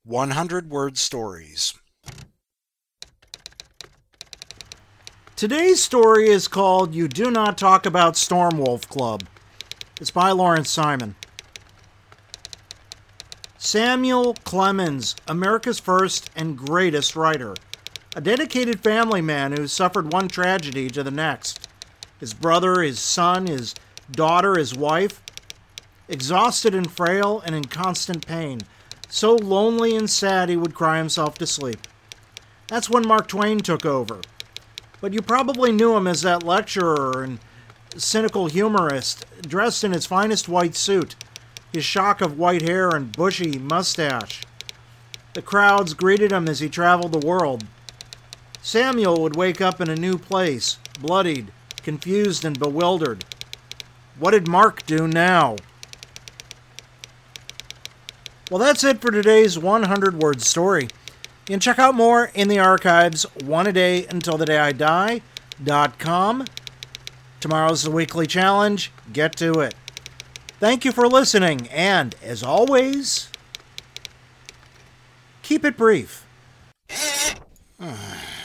100-word stories. Today's story is called You Do Not Talk About Stormwolf Club. It's by Lawrence Simon. Samuel Clemens, America's first and greatest writer. A dedicated family man who suffered one tragedy to the next. His brother, his son, his daughter, his wife. Exhausted and frail and in constant pain. So lonely and sad he would cry himself to sleep. That's when Mark Twain took over. But you probably knew him as that lecturer and cynical humorist, dressed in his finest white suit, his shock of white hair and bushy mustache. The crowds greeted him as he traveled the world. Samuel would wake up in a new place, bloodied, confused, and bewildered. What did Mark do now? Well, that's it for today's 100-word story. You can check out more in the archives, oneadayuntilthedayidie.com. Tomorrow's the weekly challenge. Get to it. Thank you for listening, and as always, keep it brief.